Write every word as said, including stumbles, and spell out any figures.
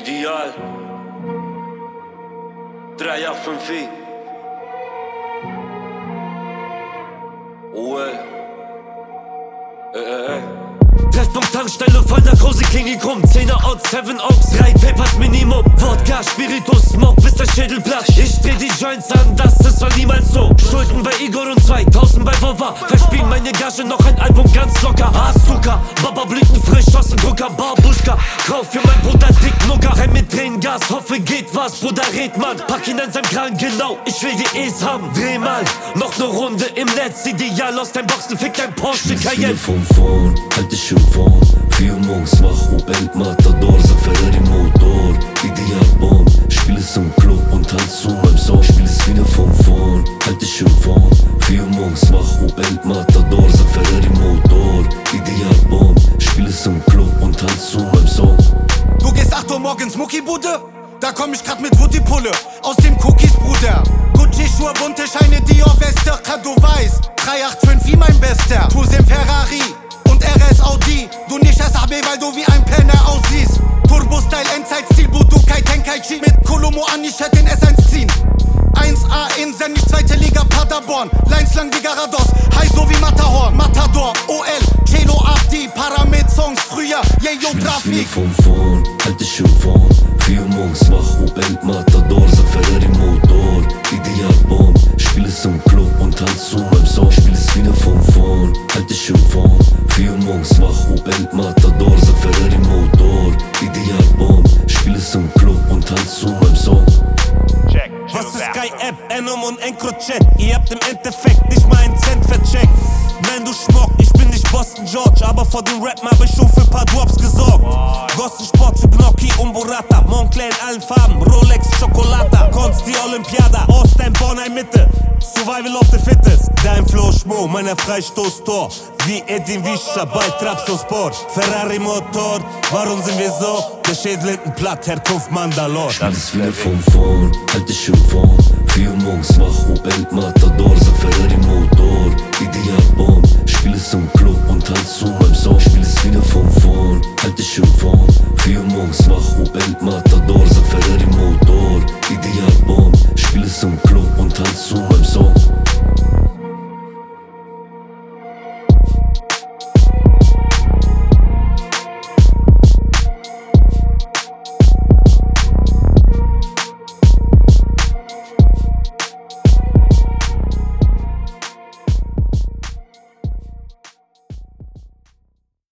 Ideal drei acht fünf I O L Ey, ey, ey. Treffpunkt Tankstelle, voll Narkose, Klinikum. Zehner Out, Seven Oaks, drei Papers Minimum. Wodka, Spiritus, Smoke, bis der Schädel platzt. Ich dreh die Joints an, das ist war niemals so. Schulden bei Igor und zweitausend bei Vova. Verspielen meine Gage, noch ein Album ganz locker. Asuka, Baba Blüten frisch aus dem Drucker. Babuschka, kauf für mein Bruder dick Nugger. Renn mit Tränengas, hoffe geht was, Bruder red man. Pack ihn an seinem Kragen, genau, ich will die E's haben. Dreh mal, noch ne Runde im Netz. Ideal aus deinem Boxen, fick dein Porsche Cayenne. Von vorn, halt dich im Vorn. Vier morgens wach, Opel Matador, sag Ferrari Motor. Ideal Bomb, spiel es im Club und tanz zu meinem Song. Spiel es wieder von vorn, halt dich im Vorn. Vier morgens wach, Opel Matador, sag Ferrari Motor. Ideal Bomb, spiel es im Club und tanz zu meinem Song. Du gehst acht Uhr morgens Muckibude? Da komm ich grad mit Woody-Pulle aus dem Cookies, Bruder. Gucci-Schuhe, bunte Scheine, Dior-Weste, du weißt. drei acht fünf wie mein Bester. Tusim Ferrari und R S Audi. Du nicht as A B, weil du wie ein Penner aussiehst. Turbo-Style, Endzeit-Stil, Budokai, Tenkaichi. Mit Kolomo an, ich hätte den S eins ziehen. eins A in Sennig, zweite Liga, Paderborn. Lines lang wie Garados, high so wie Matterhorn. Matador, O L, Celo, Abdi, Paramid-Songs früher, Yeyo, Grafik. Von vorn, halt dich im Vorn. Vier morgens wach, Opel Matador, sag Ferrari Motor. Ideal Bomb, spiel es im Club und tanz zu meinem Song. Spiel es wieder von vorn, halt dich im Vorn. Vier morgens wach, Opel Matador, sag Ferrari Motor. Ideal Bomb, spiel es im Club und tanz zu meinem Song. Was ist Sky App, Enom und EncroChat? Ihr habt im Endeffekt nicht mal einen Cent vercheckt. Nein, du Schmock, ich bin nicht Boston George, aber vor dem Rappen hab ich schon für paar Drops gesorgt. Gossen Sport für Gnocchi und Burrata, Moncler in allen Farben, Rolex, Chocolata, Konst die Olympiada, Ostend, Bornheim Mitte, Survival of the Fittest. Dein Flow Schmo, meiner Freistoßtor, wie Edin Vischer bei Trabzonspor. Ferrari Motor, warum sind wir so? Der Schädel hinten platt, Herkunft Mandalore. Spiel es wieder von vorn, halt dich im Vorn. Vier morgens wach, Opel Matador, sag Ferrari Motor. Ideal Bomb, spiel es im Club und tanz zu meinem Song. Spiel es wieder von vorn, halt dich im Vorn. Vier morgens wach, Opel Matador, sag Ferrari Motor. Ideal Bomb, spiel es im Club und tanz zu meinem Song.